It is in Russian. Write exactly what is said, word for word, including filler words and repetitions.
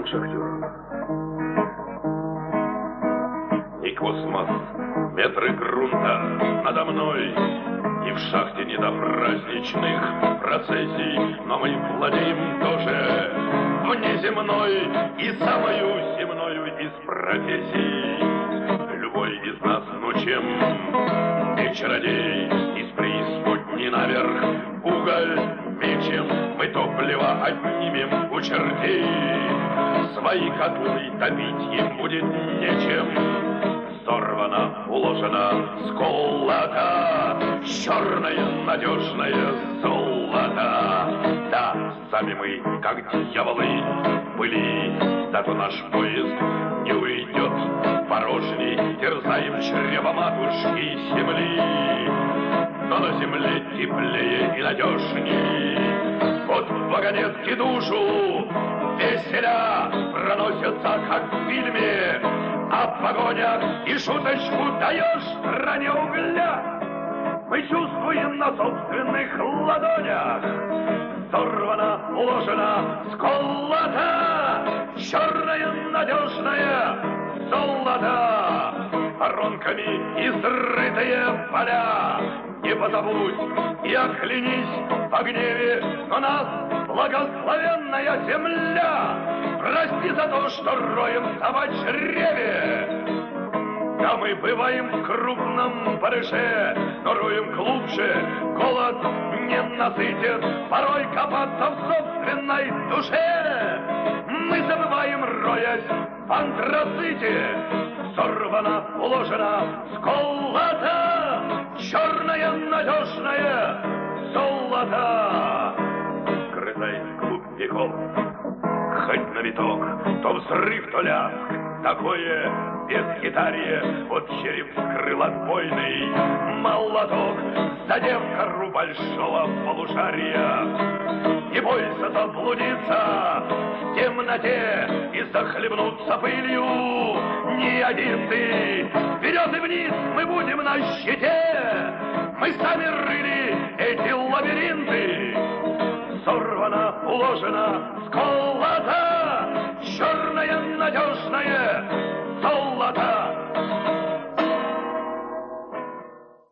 шахтеров. И космос, метры грунта надо мной, и в шахте не до праздничных процессий, но мы владеем тоже внеземной и самою земною из профессий. Любой из нас, ну чем не чародей, из преисподней наверх уголь мечем, мы топливо отнимем у чертей. Свои котлы топить им будет нечем. Взорвано, уложено сколото, черное надежное золото. Да, сами мы, как дьяволы, были, зато наш поезд не уйдет порожней. Терзаем чрево матушки земли, но на земле теплее и надежней. Вот вагонетки душу веселя проносятся, как в фильме, а в вагонях и шуточку даешь стране угля. Мы чувствуем на собственных ладонях. Взорвано, уложено, сколото, черное надежное золото. Воронками изрытые поля. Не позабудь и оклянись в гневе, но нас благословенная земля. Прости за то, что роемся в чреве. Да мы бываем в крупном барыше, но роем глубже, голод не насытит. Порой копаться в собственной душе мы забываем, роясь в антраците. Взорвано, уложено сколото, черное надежное золото. Грызай вглубь веков, хоть на виток, то взрыв, то ляск, такое бесхитрие. Вот череп вскрыл отбойный молоток, задев кору большого полушария. Не бойся заблудиться в темноте и захлебнуться пылью. Не один ты, вперед и вниз мы будем на щите. Мы сами рыли эти лабиринты. Сорвано, уложено, сколото, черное надежное золото.